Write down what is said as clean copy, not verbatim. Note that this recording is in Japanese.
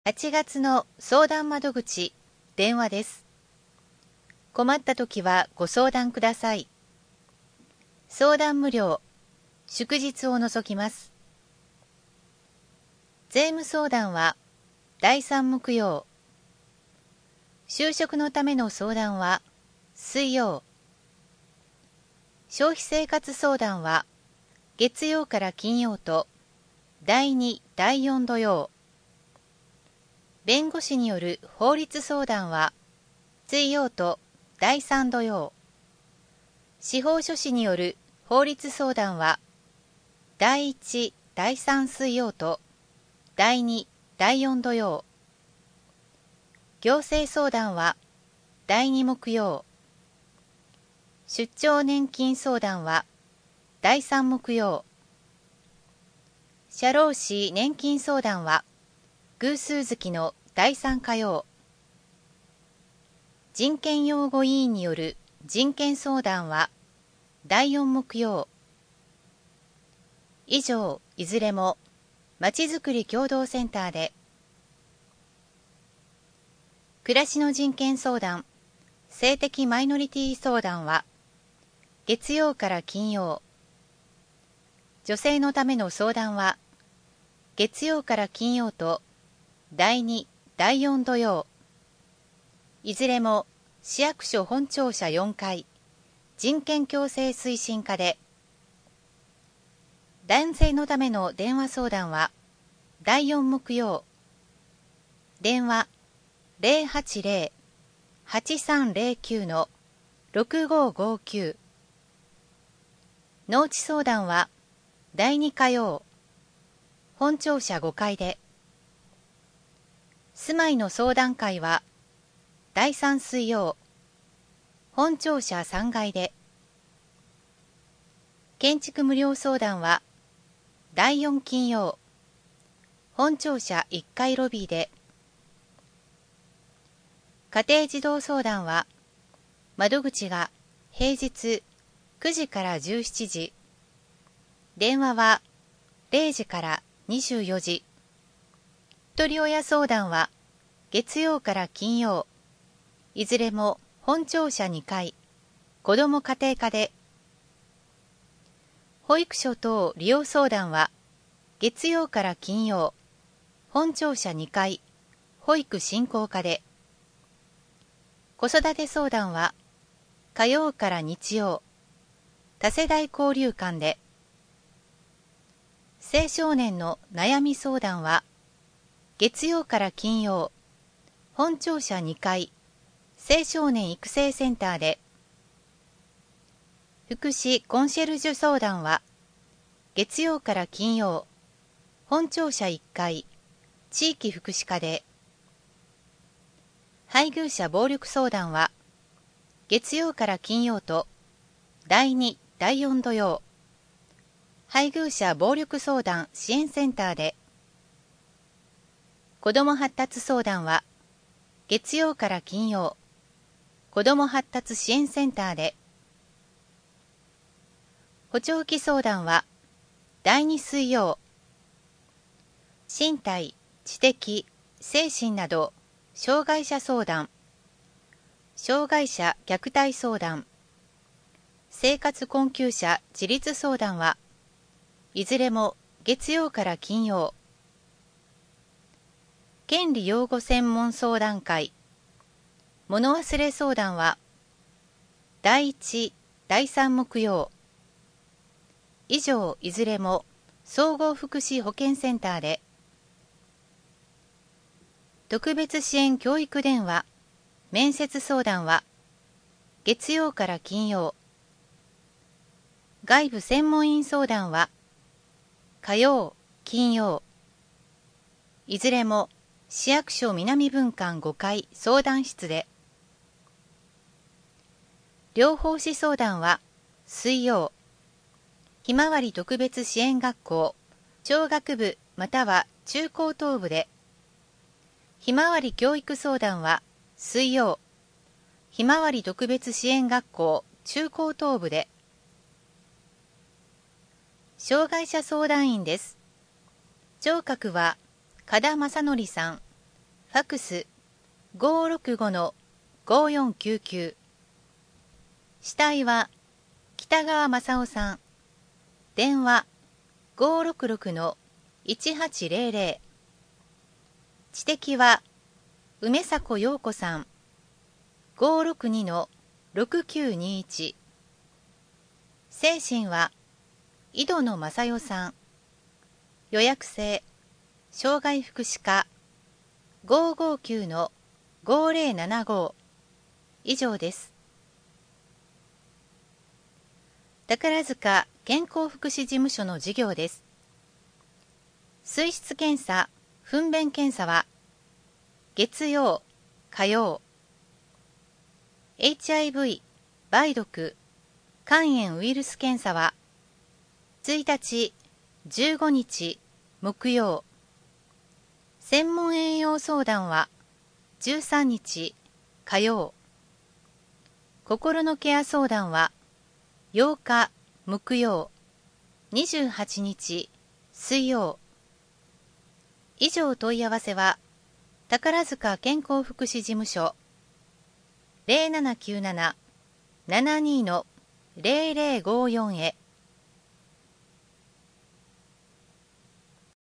8月の相談窓口、電話です。困ったときはご相談ください。相談無料、祝日を除きます。税務相談は第3木曜。就職のための相談は水曜。消費生活相談は月曜から金曜と第2、第4土曜。弁護士による法律相談は水曜と第3土曜。司法書士による法律相談は第1、第3水曜と第2、第4土曜。行政相談は第2木曜。出張年金相談は第3木曜。社労士年金相談は偶数月の第3火曜。人権擁護委員による人権相談は第4木曜。以上、いずれもまちづくり共同センターで。暮らしの人権相談、性的マイノリティ相談は月曜から金曜。女性のための相談は月曜から金曜と第2、第4土曜。いずれも市役所本庁舎4階人権共生推進課で。男性のための電話相談は第4木曜。電話 080-8309-6559。農地相談は第2火曜。本庁舎5階で。住まいの相談会は第3水曜。本庁舎3階で。建築無料相談は第4金曜。本庁舎1階ロビーで。家庭児童相談は窓口が平日9時から17時。電話は0時から24時。一人親相談は月曜から金曜。いずれも本庁舎2階子ども家庭課で。保育所等利用相談は月曜から金曜。本庁舎2階保育振興課で。子育て相談は火曜から日曜。多世代交流館で。青少年の悩み相談は月曜から金曜。本庁舎2階青少年育成センターで。福祉コンシェルジュ相談は月曜から金曜。本庁舎1階地域福祉課で。配偶者暴力相談は月曜から金曜と第2、第4土曜。配偶者暴力相談支援センターで。子ども発達相談は月曜から金曜。子ども発達支援センターで。補聴器相談は第2水曜。身体、知的、精神など障害者相談、障害者虐待相談、生活困窮者自立相談はいずれも月曜から金曜。権利擁護専門相談会、物忘れ相談は第1、第3木曜。以上、いずれも総合福祉保健センターで。特別支援教育電話、面接相談は月曜から金曜。外部専門員相談は火曜、金曜。いずれも市役所南分館5階相談室で。療法士相談は水曜。ひまわり特別支援学校聴学部または中高等部で。ひまわり教育相談は水曜。ひまわり特別支援学校中高等部で。障害者相談員です。聴覚は加田正則さん、 ファクス 565-5499。死体は北川正夫さん。電話 566-1800。知的は梅迫陽子さん。562-6921。精神は井戸野正代さん。予約制障害福祉課 559-5075。以上です。宝塚健康福祉事務所の事業です。水質検査、糞便検査は月曜、火曜。HIV、梅毒、肝炎ウイルス検査は1日、15日、木曜。専門栄養相談は13日、火曜。心のケア相談は8日、木曜。28日、水曜。以上問い合わせは宝塚健康福祉事務所 0797-72-0054 へ。